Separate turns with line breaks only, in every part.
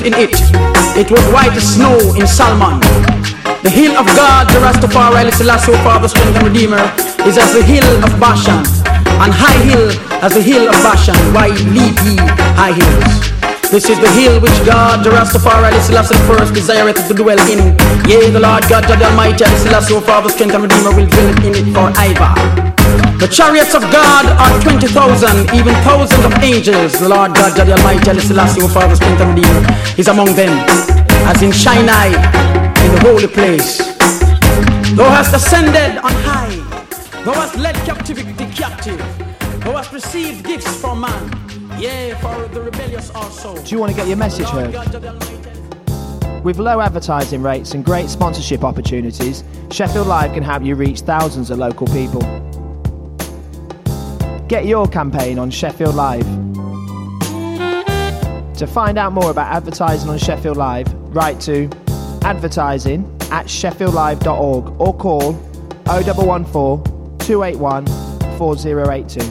in it. It was white as snow in Salmon. The hill of God, the Rastafari, Selassie, Father, Strength and Redeemer, is as the hill of Bashan, and high hill as the hill of Bashan. Why leave ye high hills? This is the hill which God, the Rastafari, Selassie first desireth to dwell in. Yea, the Lord God, the Almighty, Selassie, Father, Strength and Redeemer, will dwell in it forever. The chariots of God are 20,000, even thousands of angels. The Lord God, the Almighty, Selassie, Father, Strength and Redeemer, is among them, as in Sinai, in the holy place. Thou hast ascended on high. Thou hast led captivity captive. Thou hast received gifts from man. Yea, for the rebellious also.
Do you want to get your message heard? With low advertising rates and great sponsorship opportunities, Sheffield Live can help you reach thousands of local people. Get your campaign on Sheffield Live. To find out more about advertising on Sheffield Live, write to advertising@sheffieldlive.org or call 0114 281 4082.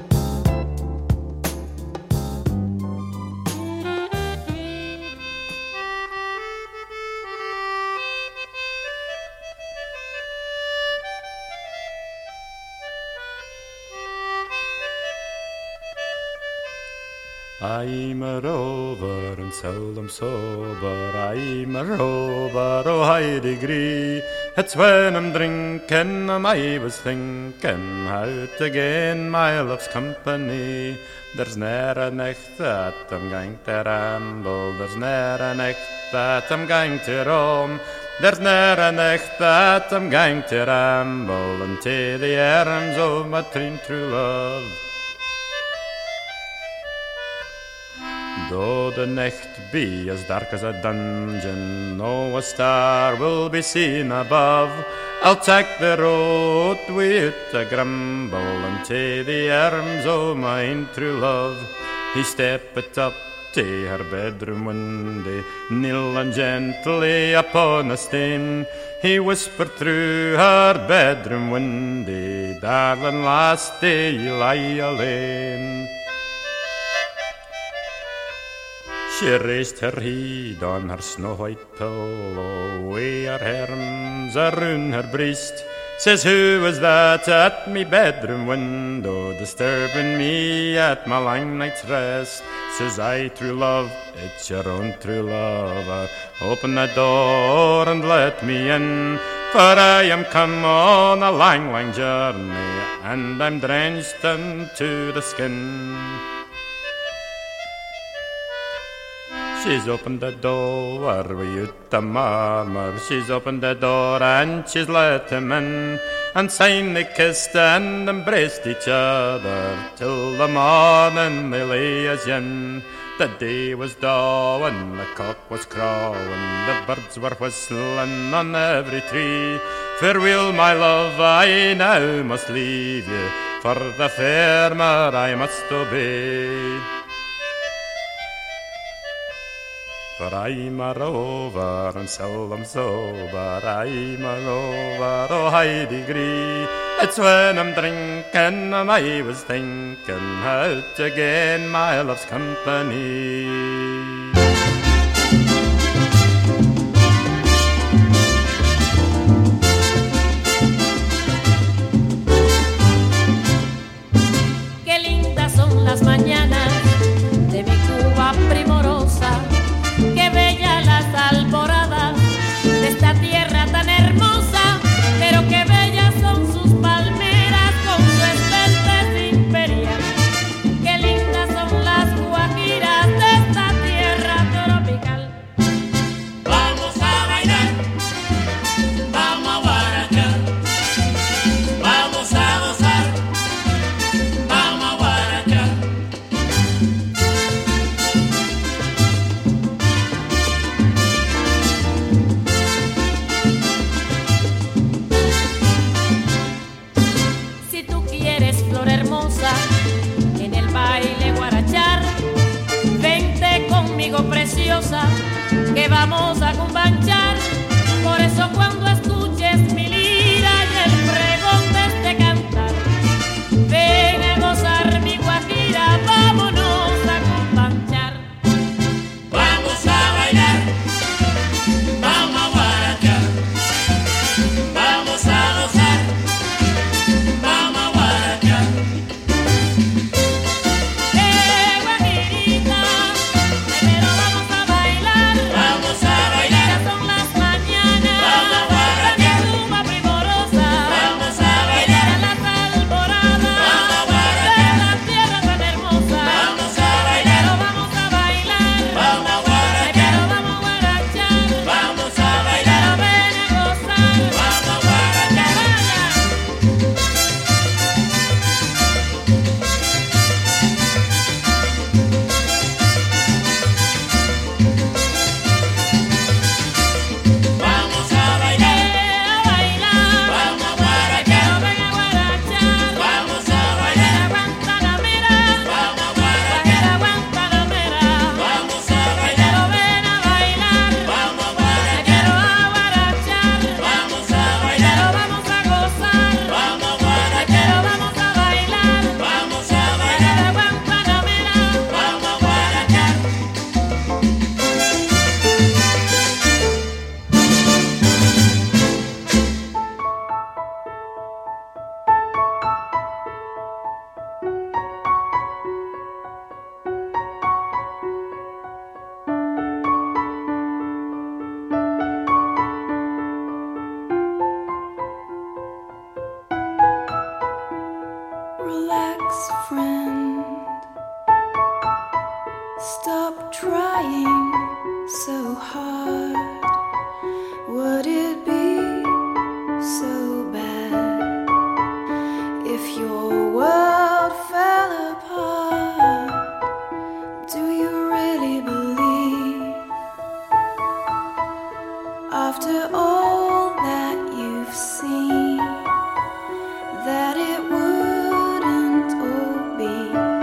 I'm a rover and seldom sober. I'm a rover, oh Heidi Gree. It's when I'm drinking and I was thinking how to gain my love's company. There's ne'er a night that I'm going to ramble. There's ne'er a night that I'm going to roam. There's ne'er a night that I'm going to ramble into the arms of my true love. Though the night be as dark as a dungeon, no a star will be seen above. I'll take the road with a grumble into the arms of my true love. He stepped up to her bedroom window, kneel and gently upon a stone. He whispered through her bedroom window, darling lassie, you lie alone. She raised her head on her snow-white pillow, wi' her arms around her breast. Says, who was that at me bedroom window, disturbing me at my long night's rest? Says I, true love, it's your own true lover. Open the door and let me in, for I am come on a long, long journey, and I'm drenched into the skin. She's opened the door with the murmur. She's opened the door and she's let him in, and signed they kissed and embraced each other till the morning they lay as yin. The day was dawing, the cock was crowing, the birds were whistling on every tree. Farewell, my love, I now must leave you, for the farmer I must obey. For I'm a rover and seldom sober. I'm a rover, oh Heidi Gree. It's when I'm drinking and I was thinking how to gain my love's company.
Qué lindas son las mañanas de mi Cuba primorosa. Qué bella las alboradas de esta tierra tan hermosa, pero qué bellas son sus palmeras con su esbeltez imperial. Qué lindas son las guajiras de esta tierra tropical.
Vamos a bailar, vamos a guarachar, vamos a gozar, vamos a guarachar.
Si tú quieres, flor hermosa, en el baile guarachar, vente conmigo, preciosa, que vamos a cumbanchar. Por eso cuando escuches mi lira y el pregón de este cantar, ven a gozar mi guajira, vámonos a cumbanchar.
Vamos a bailar.
after all that you've seen, that it wouldn't all be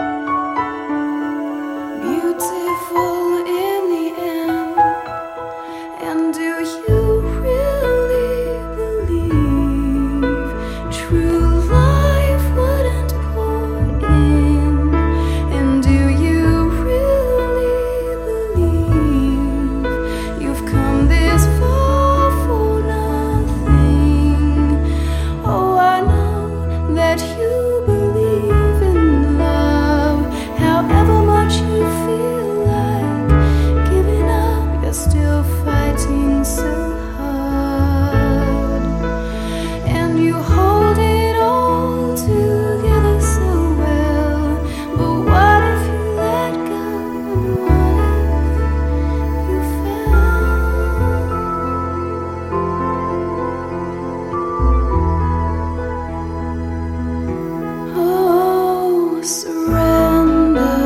beautiful in the end. And do you really believe true life wouldn't pour in? And do you really believe you've come this far for nothing? Oh, I know that you believe in love. However much you feel like giving up, you're still fighting so hard. And you hold it all together so well. But what if you let go? And what if you fell? Oh, surrender.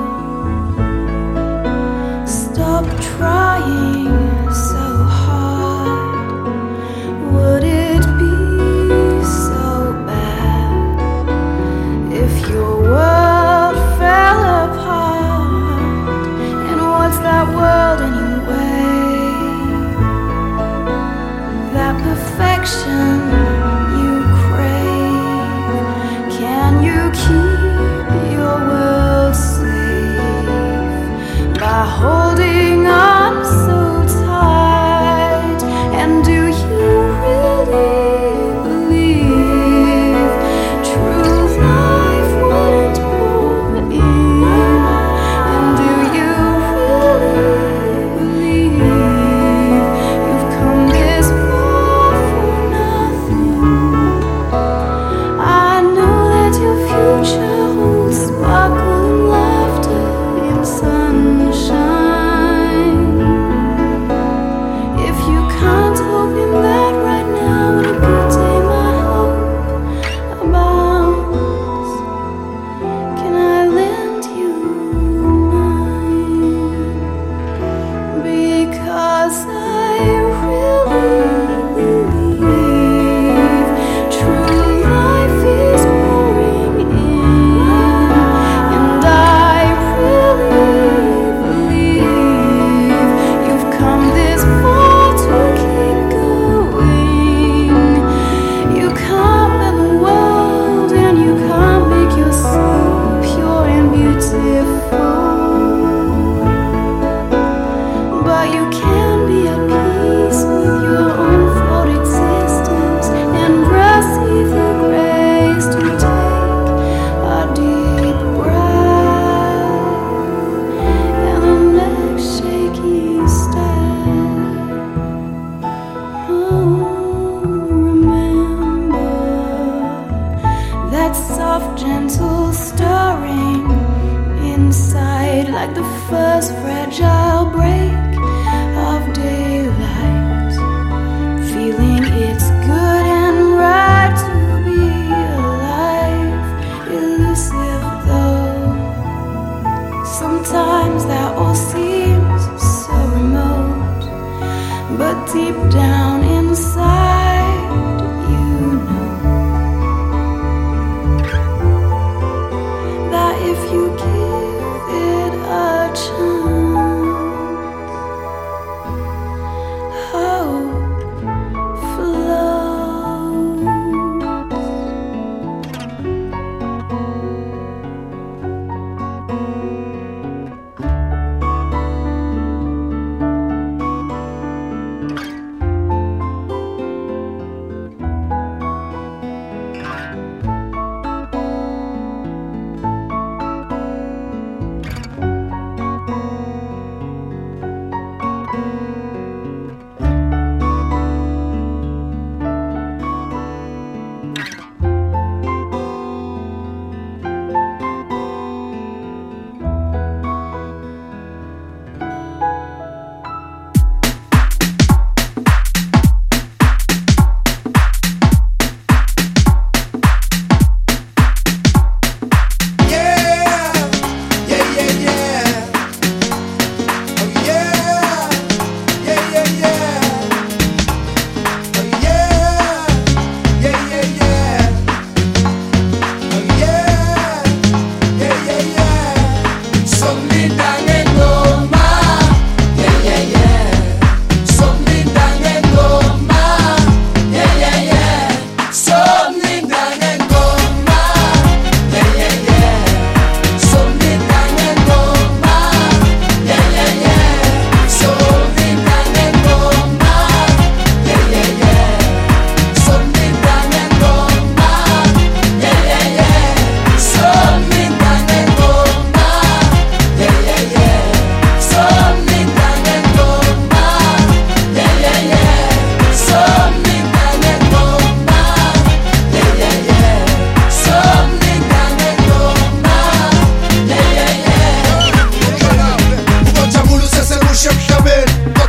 Stop trying so hard. Would it be so bad if your world fell apart? And what's that world anyway? That perfection you crave. Can you keep your world safe by holding on so tight? And do you really believe true life wouldn't pour in? And do you really believe you've come this far for nothing? I know that your future holds sparkle and laughter and sunshine. If you can't hope in that right now, on a good day my hope abounds. Can I lend you mine? Because I really believe true life is pouring in. And I really believe you've come this far to keep going. You can't bend the world, and you can't make your soul pure and beautiful. But you can be at peace with your own flawed existence and receive the grace to take a deep breath and the next shaky step. Oh, remember that soft, gentle stirring inside, like the first fragile break of daylight. Feeling it's good and right to be alive, elusive though. Sometimes that all seems so remote, but deep down inside, you know that if you give it a chance, hope flows.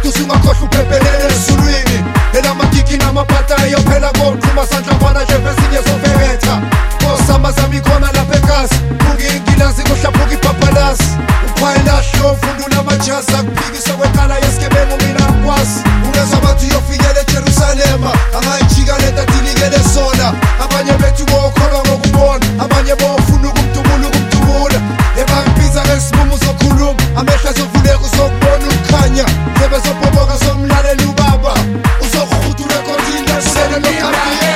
Usuthi ungakhohlwa uphephelele esulwini elamakiki namapatayo phela kodluma sandlavana nje besinye sofeketha kosamazami khona lapha ekhasi buki ingilazi kuhlaphuka ipapalasi ukhwayelahlo ufundula amajazi akuphikisa kwekhala yesigebengu mina akwazi ungezwa bathi uyofikela eJerusalema angayijika lento adilikele sona abanye bethu bokholwa ngokubona abanye bofuna ukumdubula ebangiphiza ngesibumu sokhuluma amehla zovuleka uzokubona ukukhanya ndlebe zobhoboka zomlalela ubaba uzokuhudu rekordini lesele lokhambiye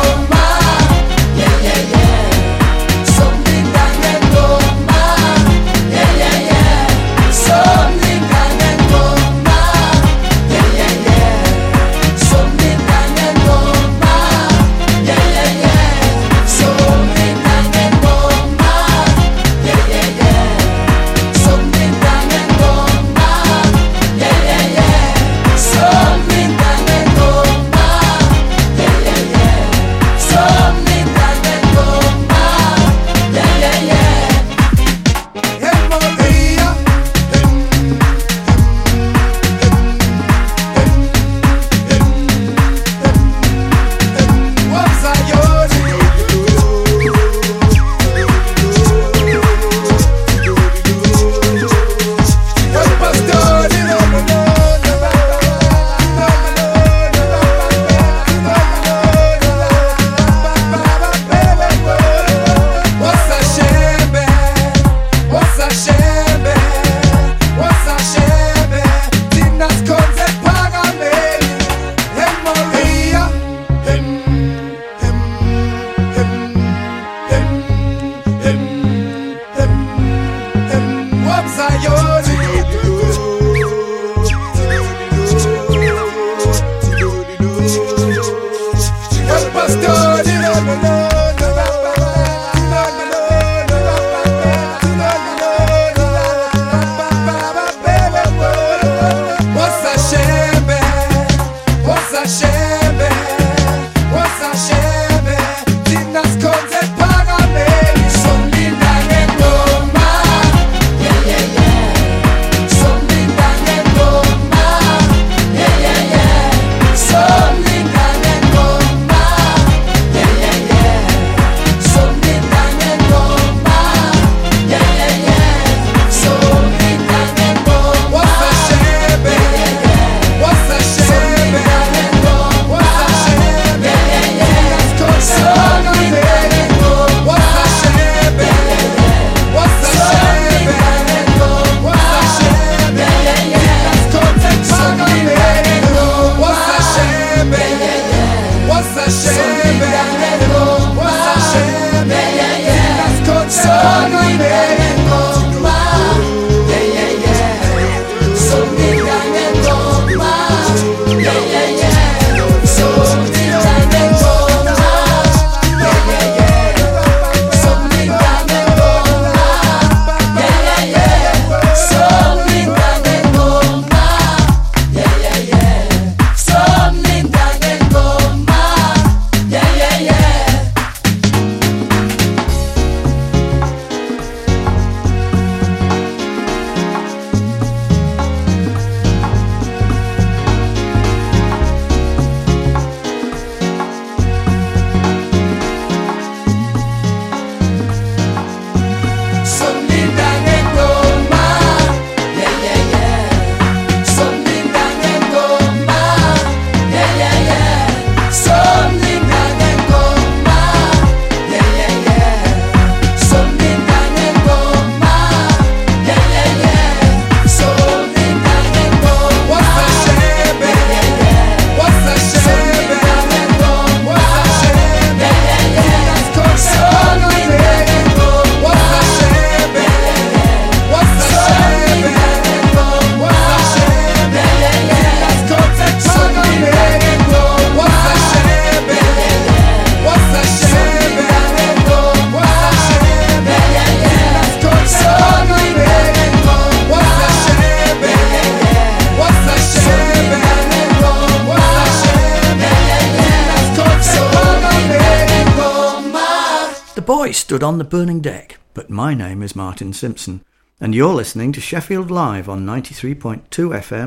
boy stood on the burning deck, but my name is Martin Simpson, and you're listening to Sheffield Live on 93.2 FM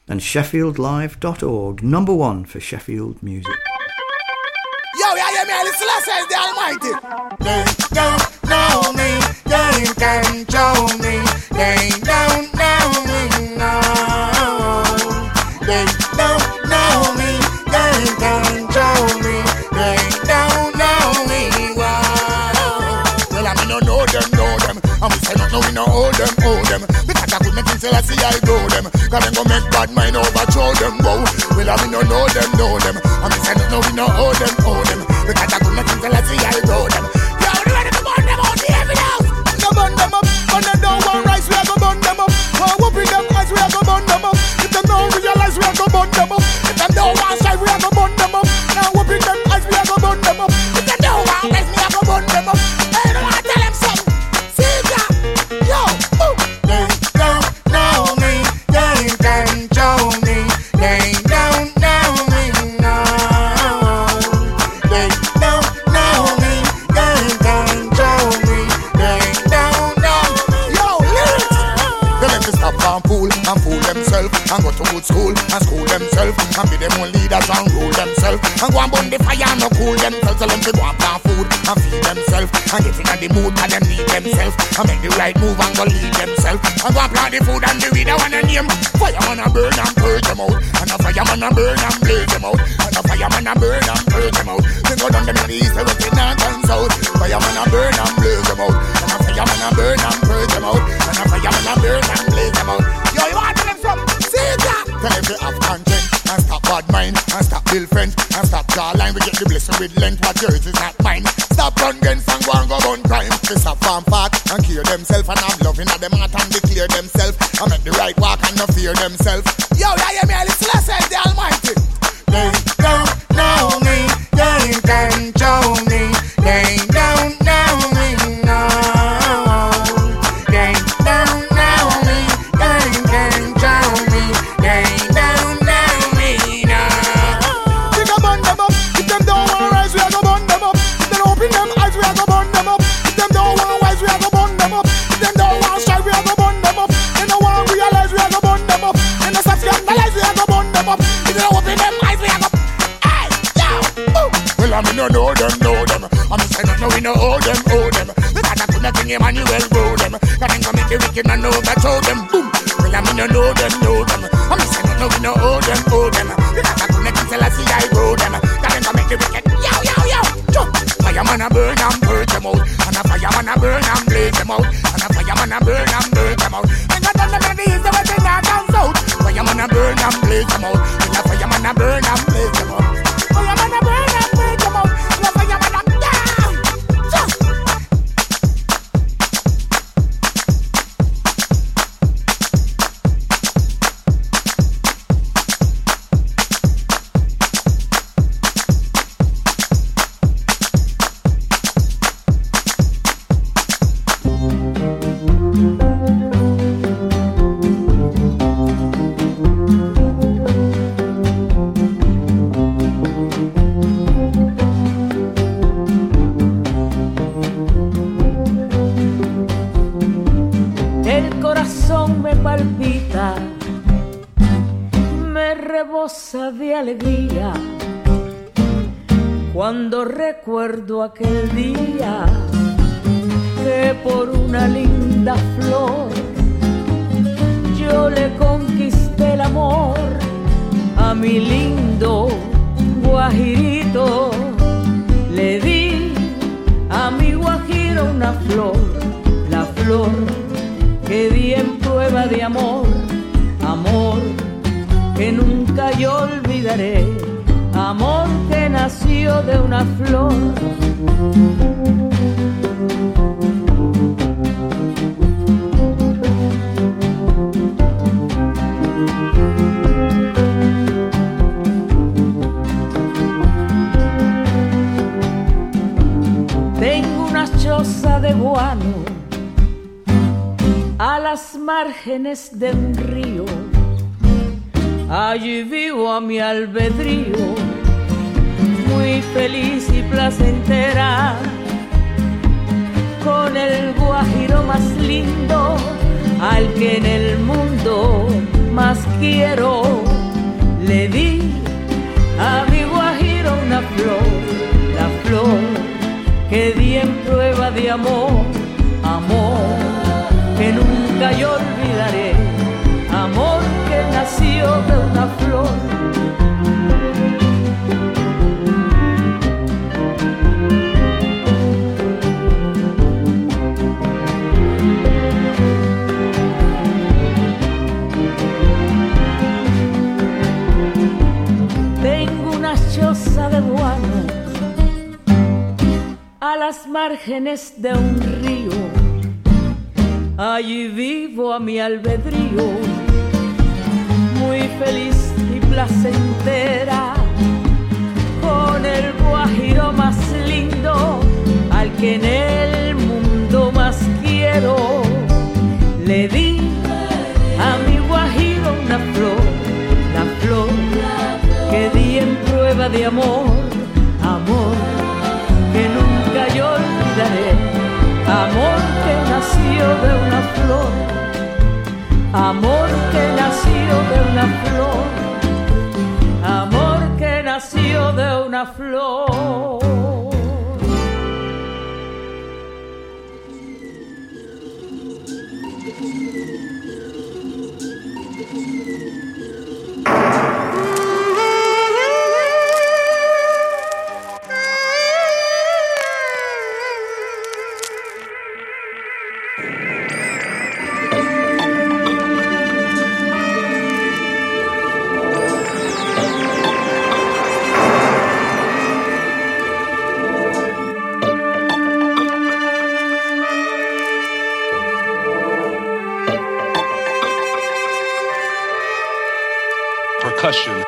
and SheffieldLive.org, number one for Sheffield music.
Yo, yeah, me, listen, says the Almighty. They don't know me, they can't show me. They don't know me, no. They don't know me, they can't show me. They don't know me, wow. Well, I mean, know them. I'm saying, no, we know all them. Because I could make things I see I go them. Cause them go make bad mind overthrow them, whoa. Well, I mean, know them. I'm saying, no, we know all them. Because I could make things I see I go them. Yo, we ready to burn them out the heavy house. Go burn them up. When they don't want rice, we are go burn them up. When whooping them eyes, we are go burn them up. If them don't realize, we are go burn them up. If them don't want side, we are go burn them up. Now whooping them eyes, we are go burn them up. If them don't want rice, we are go burn them up. Hey, don't want to tell them something. See that? Yo, ooh. They don't know me, they can't show me. They don't know me, no. They don't know me, they can't show me. They don't know me. Yo, lyrics. They let me stop and fool themselves and go to good school and school themselves and be them own leaders and rule themselves and go and burn the fire and no cool themselves. Tell them to go and plant food and feed themselves and get in the mood and them need themselves and make the right move and go lead themselves and go and plant the food and the weed I wanna name. Fireman and burn and purge them out, and a fireman and burn and blaze them out, and a fireman and burn and purge them out. They go down them in the east, the west, the north and south. Fireman and burn and blaze them out, and a fireman and burn and purge them out, and a fireman and burn and blaze them out. Yo, you want to them from? See that? Tell them to have content and stop bad mind and stop bill friends and stop jawline. We get the blessing with length, what yours is not mine. Stop run guns and go bun crime. They stop farm fat and cure themselves and have love in them heart and declare themselves and make the right walk and no fear themselves. Yo, yeah, you me, listen, says the Almighty. They don't know me, they can't show me. They don't know me, no. They don't know me, they can't show me. They don't know me, no. We go burn them up. If them don't want rise, we go burn them up. If they open them eyes, we go burn them up. If them don't want wise, we go burn them up. If them don't want shy, we go burn them up. They don't want realize, we go burn them up. They don't stop scandalize, we go burn them up. If they don't open them eyes, we go. Hey, yo, ooh. Well, I mean, know them. I'm saying, no, we know all them. Because I could not think Emmanuel grow them. Cause then come make the wicked man overthrow them. Boom. Well, I mean, know them. I'm saying, no, we know all them. Because I could not think I see I grow them. Cause then come make the wicked. Yo. Jump. Fireman a burn and purge them out. And a fireman a burn and blaze them out. And a fireman a burn and burn them out. And I done them in the east, the west, the north and south. Fireman a burn and blaze them out. And a fireman a burn and blaze them out. Fireman a burn and blaze them out. And a fireman a down. Jump.
De alegría cuando recuerdo aquel día que por una linda flor yo le conquisté el amor a mi lindo guajirito. Le di a mi guajiro una flor, la flor que di en prueba de amor, amor que nunca yo olvidaré, amor que nació de una flor. Tengo una choza de guano a las márgenes de un río. Allí vivo a mi albedrío, muy feliz y placentera, con el guajiro más lindo, al que en el mundo más quiero. Le di a mi guajiro una flor, la flor que di en prueba de amor, amor que nunca yo olvidaré, amor que nació de una flor. De guano a las márgenes de un río, allí vivo a mi albedrío, muy feliz y placentera, con el guajiro más lindo, al que en el mundo más quiero. Le di a mi guajiro una flor, la flor que di en prueba de amor, amor que nunca yo olvidaré, amor que nació de una flor, amor que nació de una flor, amor que nació de una flor.
Percussion.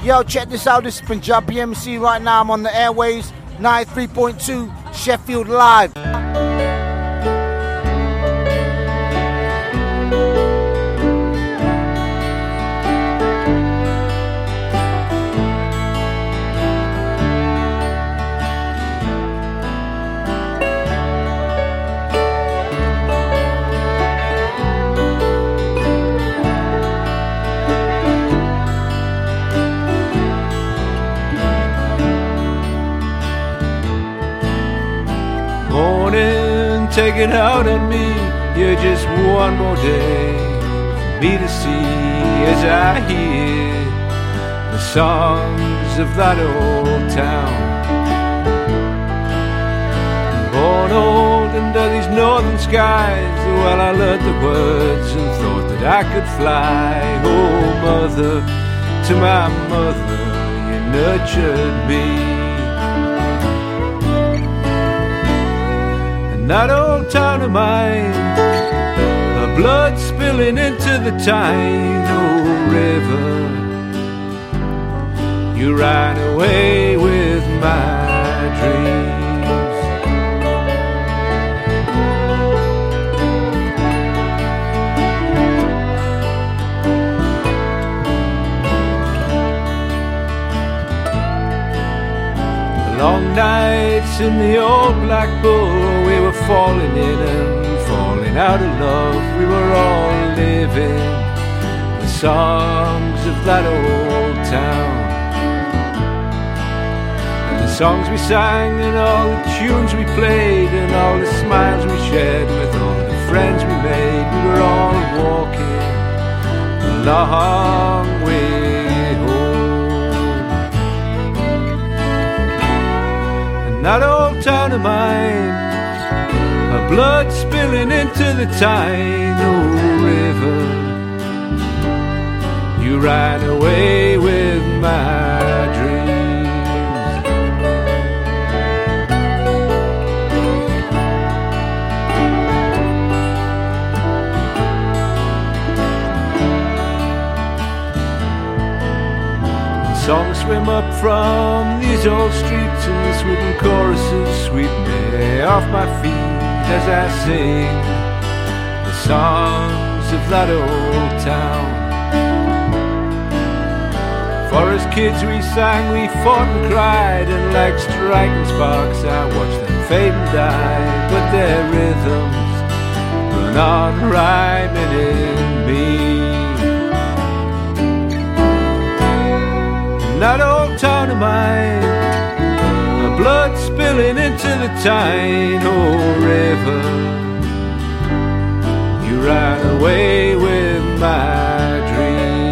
Yo, check this out. This is Punjabi MC right now. I'm on the airwaves, 93.2 Sheffield Live.
Take it out on me, you're just one more day for me to see as I hear the songs of that old town. Born old under these northern skies, well I learned the words and thought that I could fly. Oh mother, to my mother, you nurtured me. That old town of mine, the blood spilling into the Tyne, oh river. You ran away with my dreams. The long nights in the old Black Bull, we were falling in and falling out of love. We were all living the songs of that old town. And the songs we sang and all the tunes we played and all the smiles we shared with all the friends we made. We were all walking a long way home. And that old town of mine, her blood spilling into the Tyne, oh river. You ran away with my dreams. The songs swim up from these old streets and this wooden choruses sweep me off my feet as I sing the songs of that old town. For as kids we sang, we fought and cried, and like striking sparks I watched them fade and die. But their rhythms run on rhyming in me. And that old town of mine, the blood spilling into the Tyne, oh river. You ran away with my dreams.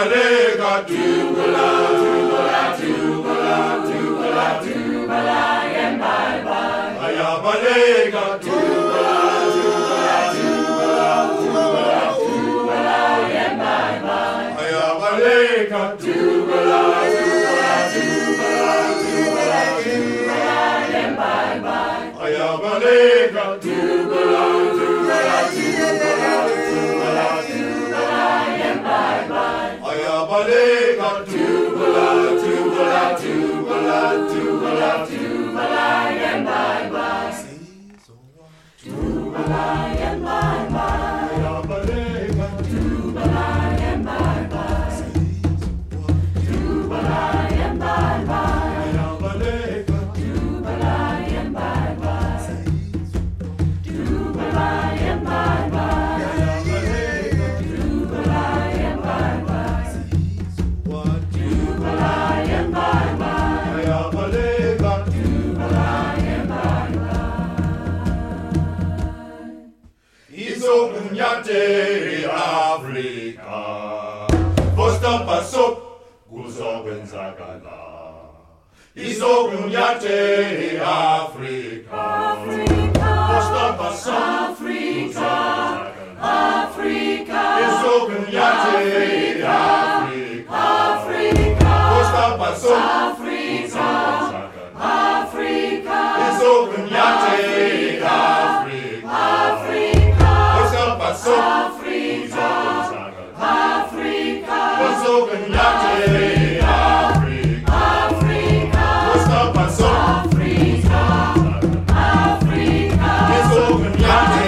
Ayabalega Tubala, Tubala, Tubala, Tubala, Tubala, and bye bye. Ayabalega Tubala, Tubala, Tubala, Tubala, Tubala, and bye bye. Ayabalega Tubala, Tubala, Tubala, Tubala, Tubala, and bye bye. Ayabalega Tubala, Tubala, Tubala, Tubala, Tubala, and bye bye. Ayabalega Tubala, Tubala, Tubala, Tubala, Tubala, and bye bye. Tubala, and bye bye. Ayabalega Tubala, and bye bye. Tubala, and bye bye. Ayabalega Tubala, and bye bye. Tubala, and bye bye. Ayabalega Tubala, and bye bye. Tubala, and bye bye. Ayabalega Tubala, and bye bye. Izokunyate Afrika, Posta pasop, kuzokwenzakala. Izokunyate Afrika, Posta pasop, Afrika, Izokunyate Afrika, Posta pasop, Afrika, Izokunyate Afrika, Posta pasop, Afrika, Izokunyate Afrika, Posta pasop, Afrika, Izokunyate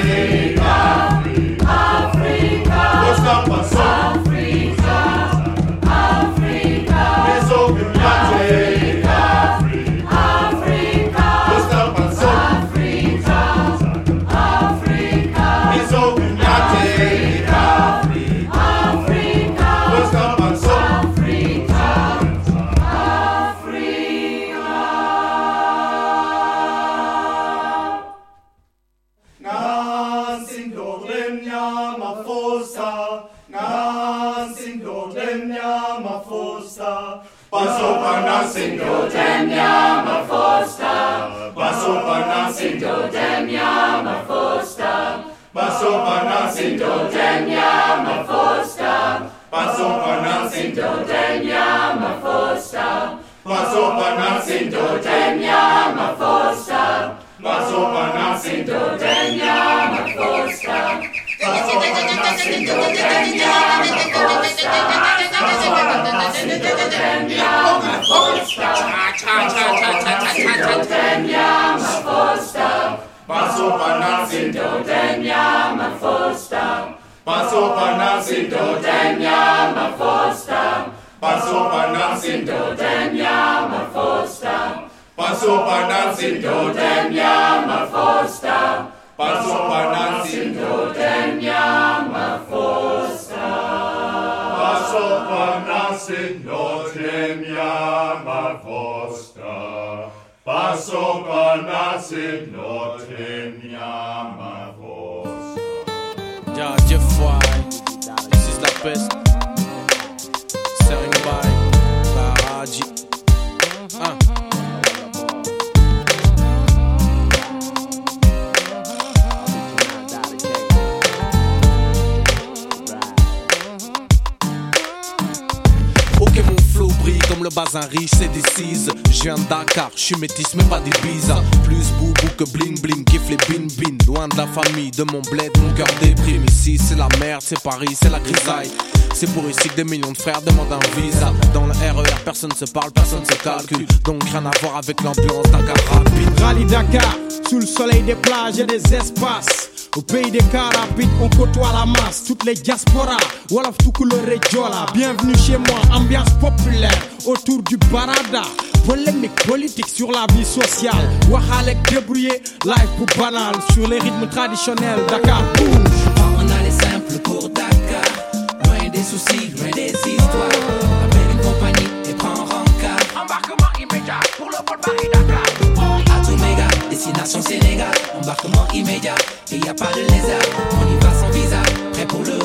Afrika, Posta pasop, Afrika, Izokunyate Afrika, Posta pasop, Afrika, Izokunyate Afrika, Posta pasop, Sindodemia Mafosta, Basopana Sindodemia Mafosta, Basopana Sindodemia Mafosta, Basopana Sindodemia Mafosta, Basopana Sindodemia Mafosta, Basopana Sindodemia Mafosta, Basopana Sindodemia Mafosta, Basopana Sindodemia Mafosta, Sindodemia Mafosta, Basopana Sindodemia Mafosta, Basopana Sindodemia Mafosta, Basopana Sindodemia Mafosta, Basopana Sindodemia Mafosta, Basopana Sindodemia Mafosta, Basopana Sindodemia Mafosta, Basopana Sindodemia Mafosta.
Yeah, Jeff White, this is la peste. Staring by Baraji. Ok, mon flow brille comme le bazin riche, c'est des cises. Je viens de Dakar, je suis métis, mais pas des bizarres. Plus boubou que bling bling, kiffe les bin bin. Loin de la famille, de mon bled, mon cœur déprime. Ici c'est la merde, c'est Paris, c'est la grisaille. C'est pour ici que des millions de frères demandent un visa. Dans le RER, personne se parle, personne se calcule. Donc rien à voir avec l'ambiance Dakar rapide.
Rallye Dakar, sous le soleil des plages et des espaces. Au pays des cars rapides, on côtoie la masse. Toutes les diasporas, Wolof tout couleur et Diola. Bienvenue chez moi, ambiance populaire autour du barada. Polémique politique sur la vie sociale. Wahalek débrouillé, live pour banal. Sur les rythmes traditionnels, Dakar bouge.
On a les simples pour Dakar. Loin des soucis, loin des histoires. Appelle une compagnie et prends rencard. Embarquement immédiat pour le vol Paris-Dakar. Atoméga, destination Sénégal. Embarquement immédiat et y a pas de lézard. On y va sans visa, prêt pour le départ.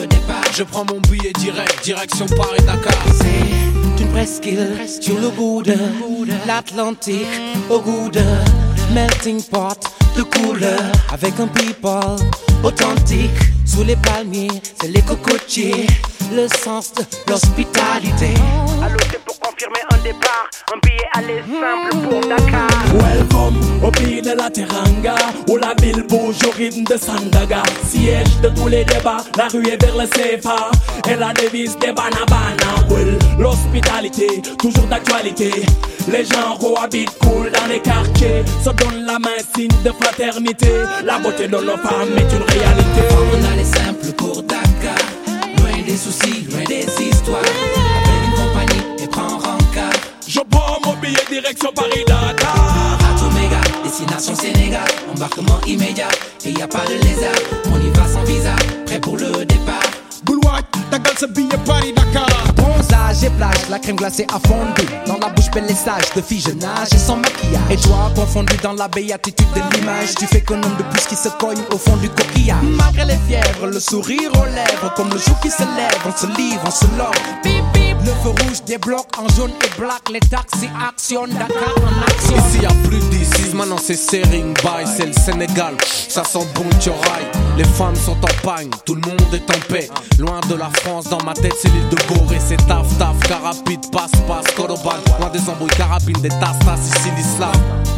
Je prends mon billet direct, direction Paris-Dakar.
C'est une presqu'île sur le bout de l'Atlantique, au goût de melting pot de couleurs, avec un people authentique. Sous les palmiers, c'est les cocotiers, le sens de l'hospitalité.
Allô, c'est pour confirmer un départ, un billet aller simple pour Dakar.
Welcome au pays de la Teranga, où la ville bouge au rythme de Sandaga. Siège de tous les débats, la rue est vers le CFA, et la devise des Banabana. Well, l'hospitalité, toujours d'actualité. Les gens cohabitent cool dans les quartiers, se donnent la main, signe de fraternité. La beauté de nos femmes est une réalité.
On allait simple pour Dakar, loin des soucis, loin des histoires. Appelle une compagnie et prends rencard.
Je prends mon billet direction Paris-Dakar.
Atoméga, destination Sénégal. Embarquement immédiat, et y a pas de lézard. On y va sans visa, prêt pour le départ.
Boulouac, Dakar, ce billet Paris-Dakar.
Bronzage et plage, la crème glacée a fondu. Dans la bouche, bel sage de fille, je nage et sans maquillage. Et toi, confondu dans la béatitude de l'image. Tu fais qu'un homme de plus qui se cogne au fond du coquillage. Malgré les fièvres, le sourire aux lèvres. Comme le jour qui se lève, on se livre, on se love. Bip bip, le feu rouge débloque en jaune et black. Les taxis actionnent, Dakar en action.
Ici y'a plus d'ici, maintenant c'est Sering Bay, c'est le Sénégal. Ça sent bon tioraille, les femmes sont en pagne, tout le monde est en paix. Loin de la France, dans ma tête c'est l'île de Gorée. C'est taf taf, carapide, passe-passe, Koroban. Loin des embrouilles, carabines, des tas-tas, ici l'islam.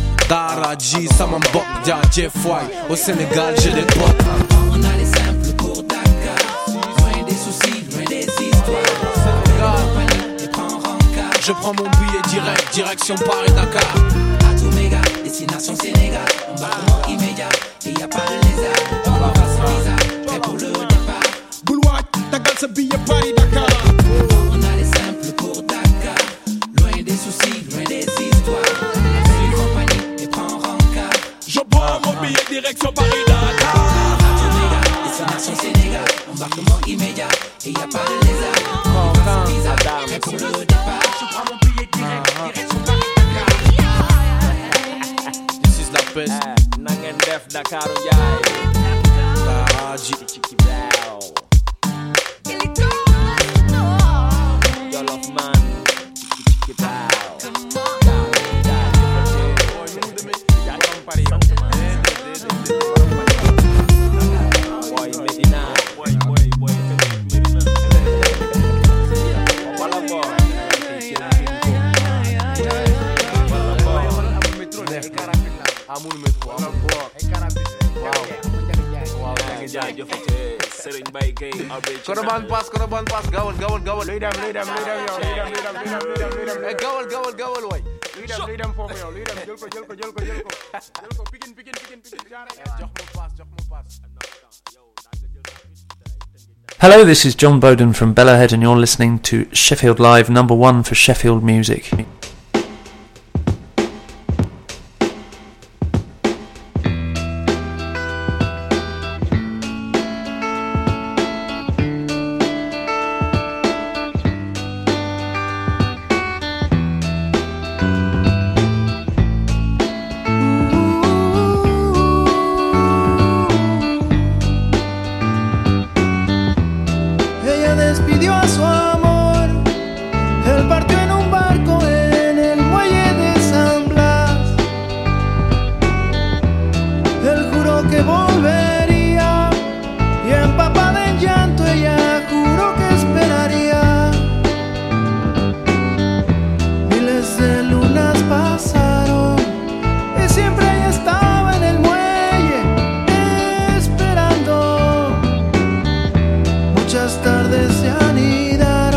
Daraji, Samambok, Dia, Jeff White. Au Sénégal j'ai des potes.
On a les simples pour Dakar, loin des soucis, loin des histoires. Compagnie et prends rencard.
Je prends mon billet direct, direction Paris-Dakar.
Atoméga, destination Sénégal. Embarquement immédiat, et y a pas de lézard. On va pas sans visa, prêt pour le départ.
Boulouac, Dakar, ce billet Paris-Dakar.
On a les simples pour Dakar, loin des soucis, loin des histoires. Appelle une compagnie et prends rencard.
Je prends mon billet direction Paris-Dakar.
Atoméga, destination Sénégal. Embarquement immédiat, et y a pas de lézard. On va pas sans visa, prêt pour le départ. Je prends mon billet direct, direction Paris-Dakar.
This is la peste.
Nangen def Dakar Ndiaye.
Daraji.
Jollof man. Chiki bow. Boy Medina.
Koroban pass, gawal, lead them, yo, lead them. Hey, gawal, way. Lead them for me, yo, lead them, jël ko, pikin. Jox mo pass.
Hello, this is John Bowden from Bellahead and you're listening to Sheffield Live, number 1 for Sheffield music.
Despidió a su amor, él partió en un barco en el muelle de San Blas. Él juró que volvería y empapada en llanto ella juró que esperaría. Miles de lunas pasaron y siempre ella estaba en el muelle esperando. Muchas tardes se anidaron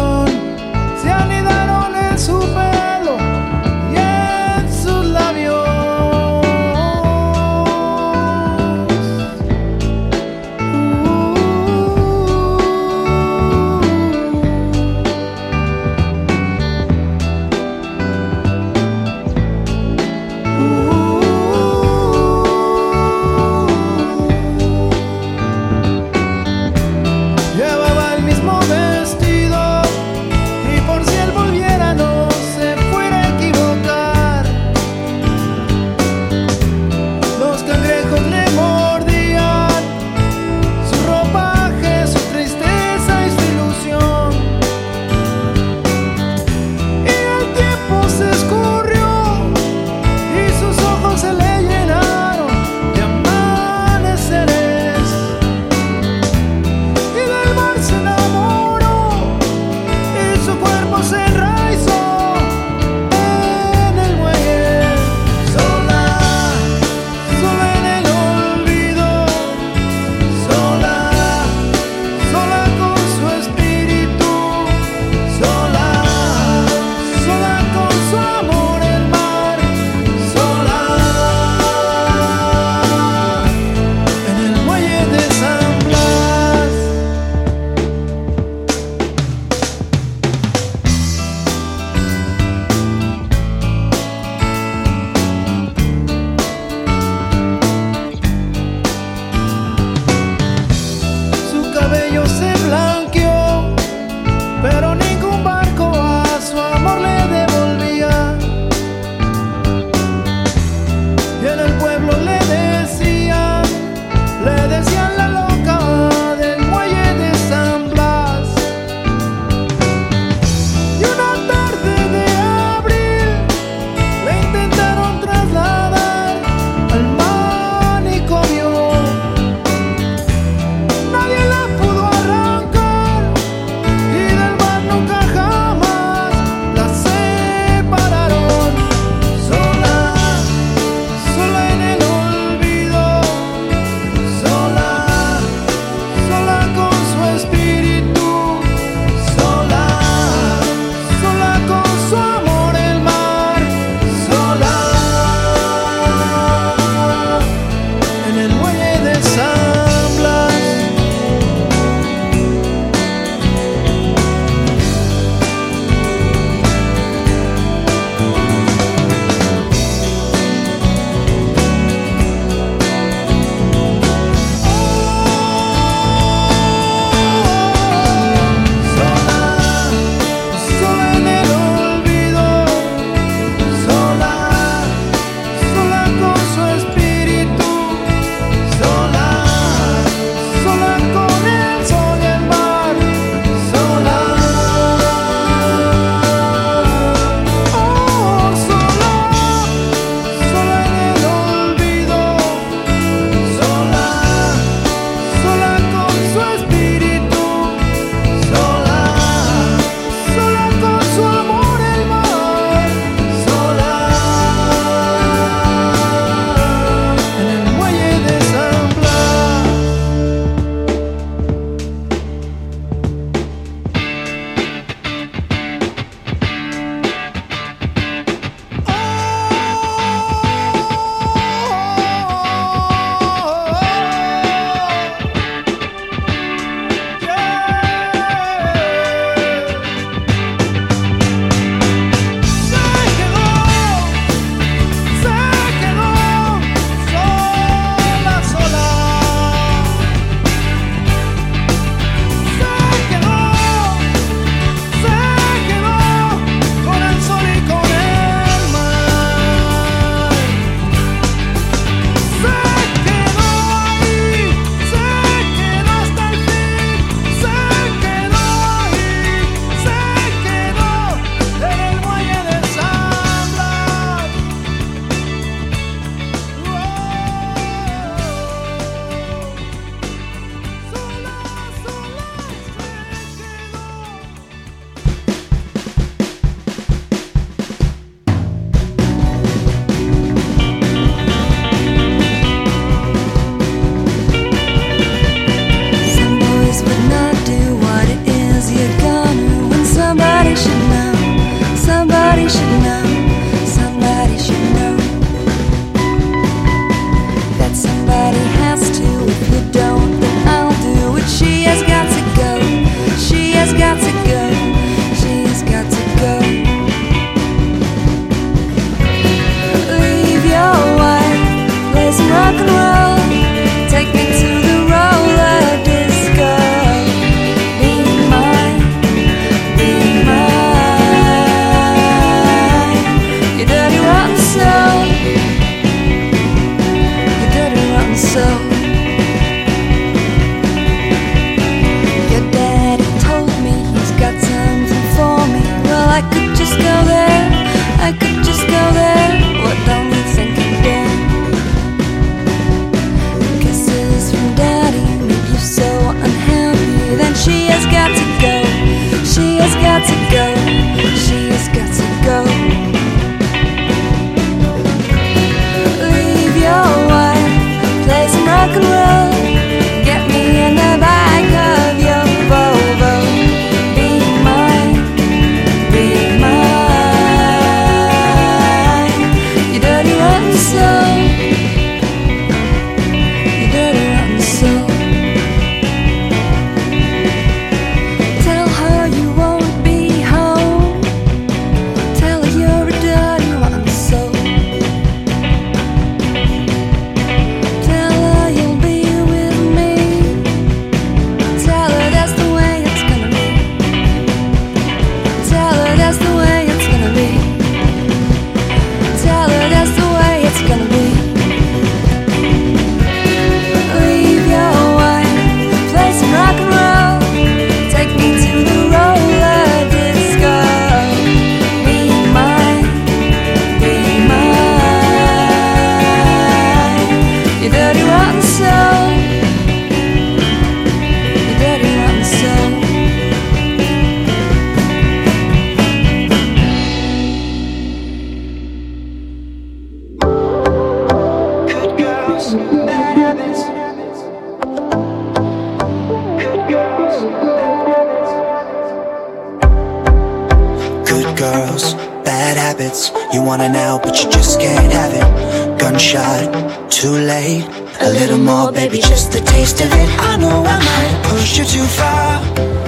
Good girls, bad habits. You want it now, but you just can't have it. Gunshot, too late. A little more, baby, just the taste of it. I know I might push you too far.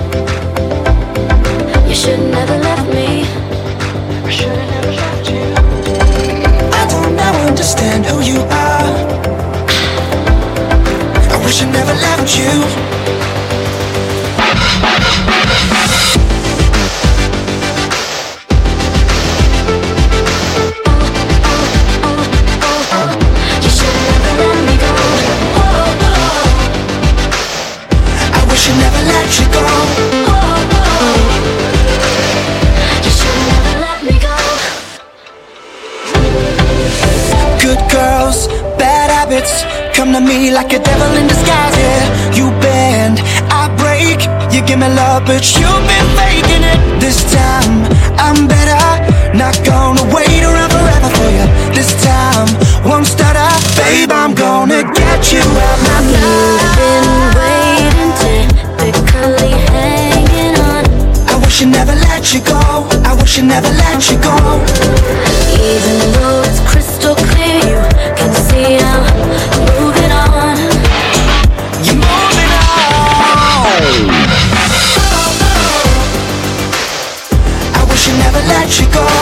You should never left me. I should have never left you.
I don't now understand who you are. I wish I never left you. Come to me like a devil in disguise, yeah. You bend, I break. You give me love, but you've been faking it. This time, I'm better. Not gonna wait around forever for you. This time, won't stutter. Babe, I'm gonna get you out my life.
You've been waiting, typically hanging on.
I wish I never let you go. I wish I never let you go.
Even though it's crystal clear, you can see I'm moving on.
You're moving on. I wish I never let you go.